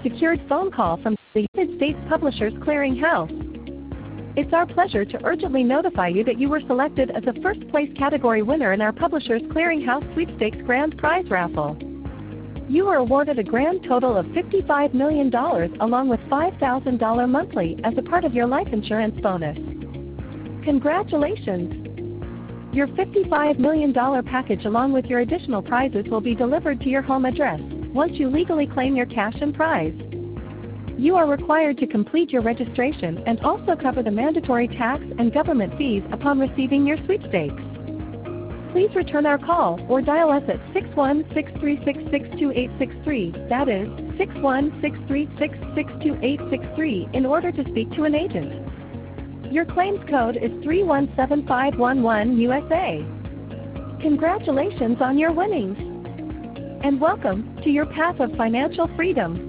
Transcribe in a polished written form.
secured phone call from the United States Publishers Clearing House. It's our pleasure to urgently notify you that you were selected as a first-place category winner in our Publishers Clearing House Sweepstakes Grand Prize Raffle. You were awarded a grand total of $55 million along with $5,000 monthly as a part of your life insurance bonus. Congratulations! Your $55 million package along with your additional prizes will be delivered to your home address once you legally claim your cash and prize. You are required to complete your registration and also cover the mandatory tax and government fees upon receiving your sweepstakes. Please return our call or dial us at 616-366-2863, that is 616-366-2863 in order to speak to an agent. Your claims code is 317511 USA. Congratulations on your winnings! And welcome to your path of financial freedom.